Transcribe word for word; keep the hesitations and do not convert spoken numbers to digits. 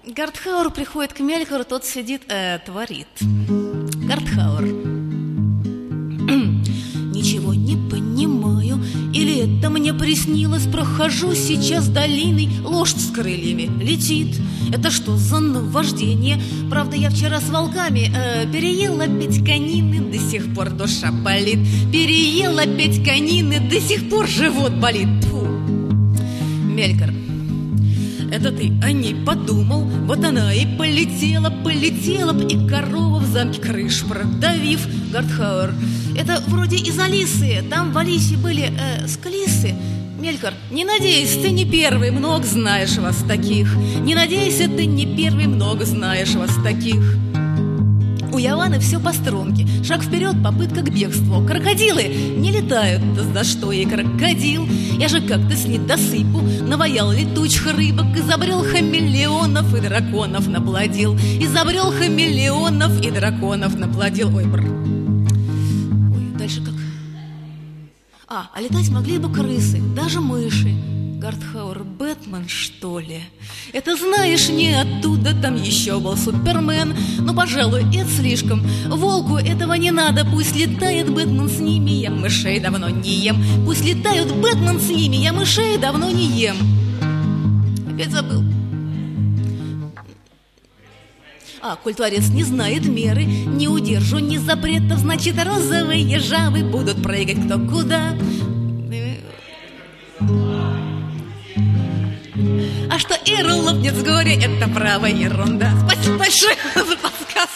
Гартхауэр приходит к Мелькору, тот сидит, э, творит. Гартхауэр. Ничего не понимаю, или это мне приснилось? Прохожу сейчас долиной, лошадь с крыльями летит. Это что за наваждение? Правда, я вчера с волками э, переела пять конины, до сих пор душа болит. Переела пять конины, до сих пор живот болит. Фу. Мелькор. Это ты о ней подумал? Вот она и полетела, полетела б, и корова в замке крыш продавив. Гартхауэр. Это вроде из Алисы. Там в Алисе были э, склисы. Мелькор, не надейся, ты не первый, много знаешь вас таких. Не надейся, ты не первый, много знаешь вас таких. У Яваны все по струнке. Шаг вперед, попытка к бегству. Крокодилы не летают, за что ей крокодил? Я же как-то с недосыпу наваял летучих рыбок, изобрел хамелеонов и драконов наплодил. Изобрел хамелеонов и драконов наплодил. Ой, бр. Ой, дальше как? А, а летать могли бы крысы, даже мыши. Гартхауэр, Бэтмен, что ли? Это знаешь, не оттуда, там еще был Супермен. Но, пожалуй, это слишком. Волку этого не надо, пусть летает Бэтмен с ними. Я мышей давно не ем. Пусть летают Бэтмен с ними, я мышей давно не ем. Опять забыл. А, коль творец не знает меры, не удержу ни запретов, значит, розовые жабы будут прыгать кто куда. А что Эрл лопнет с горя, это правая ерунда. Спасибо большое за подсказку.